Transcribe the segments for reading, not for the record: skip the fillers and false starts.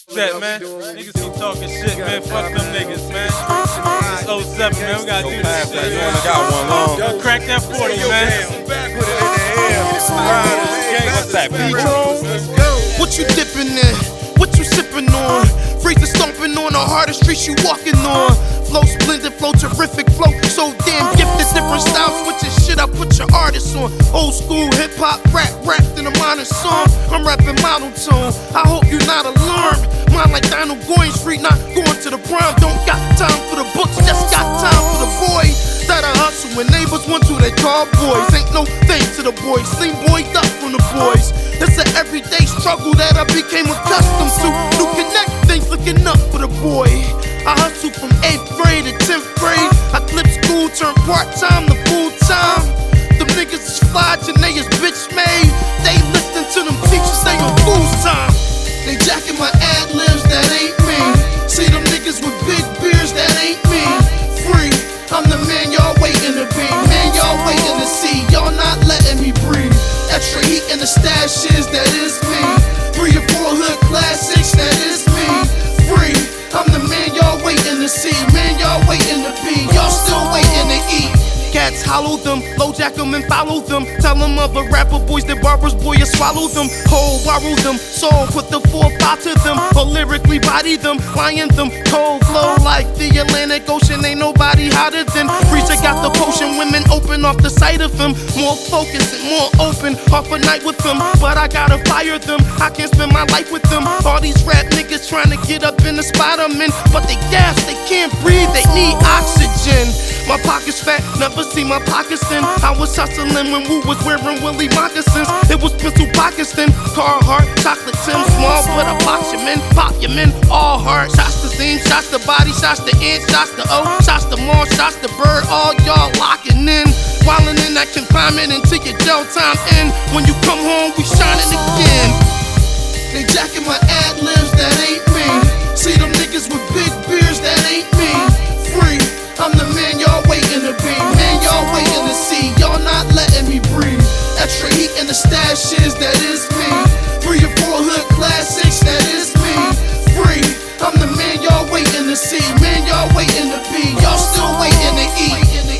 That, man. Niggas keep talking shit, man. Fuck them niggas, man. It's 07, man. We gotta do this shit, man. I got one long. Yo, crack that 40, man. What's that, B-Tron? What you dipping in? What you sipping on? Freezing stomping on the hardest streets you walking on. Flow splendid, flow terrific, flow so damn gifted. Different styles, switching shit, I put your artists on. Old school hip hop, rapped in a minor song. I'm rapping model tone. I hope you're not alarmed. Mine like Donald Goyne Street, not going to the prom. Don't got time for the books, just got time for the boys that I hustle. When neighbors want to, they call boys. Ain't no thanks to the boys, sling boyed up from the boys. It's an everyday struggle that I became accustomed to. New connect things, looking up for the boy. I hustle from 8th grade to 10th grade. I flip school, turn part-time to full-time. Them niggas is fly, Janae is bitch made. They listen to them teachers, they on fool's time. They jacking my ad-libs, that ain't me. See them niggas with big beards, that ain't me. Free, I'm the man y'all waiting to be. Man y'all waiting to see, y'all not letting me breathe. Extra heat in the stashes, that is me. 3 or 4 hood classics, that is me. Free, I'm the man y'all waiting to see. Man y'all waiting to be, y'all still waiting to eat. Cats hollow them, low jack them and follow them. Tell them other rapper boys that barbers boy you swallow them. Whole borrow them, soul put the 4-5 to them. Or lyrically body them, lion them. Cold flow like the Atlantic Ocean, ain't nobody hotter than. Preacher got the potion, women open off the sight of him. More focused and more open, off a night with them. But I gotta fire them, I can't spend my life with them. All these rap niggas trying to get up in the spot I'm in. But they gas, they can't breathe, they need oxygen. My pockets fat, never see my pockets thin. I was hustling when Wu was wearing Willie moccasins. It was pencil pockets thin, Carhartt, chocolate Tim, small but I box your men, pop your men, all hard. Shots to Zine, shots to body, shots to ant, shots to O, shots to Mall, shots to Bird, all y'all locking in. Wildin' in that confinement until your jail time end. When you come home, we shining again. They jacking my ad-libs, that ain't me. See them niggas with big beards, that ain't me. Free, I'm the man y'all waiting to be. Man y'all waiting to see, y'all not letting me breathe. Extra heat in the stashes, that is me. 3 or 4 hood classics, that is me. Free, I'm the man y'all waiting to see. Man y'all waiting to be, y'all still waiting to eat.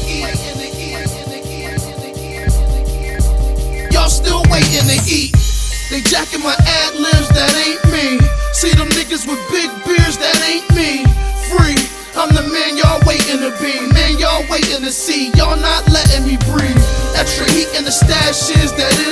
Y'all still waiting to eat. They jacking my ad-libs, that ain't me. See them niggas with big beards, that ain't me. Free, I'm the man y'all waiting to be. Man y'all waiting to see, y'all not letting me breathe. Extra heat in the stashes, that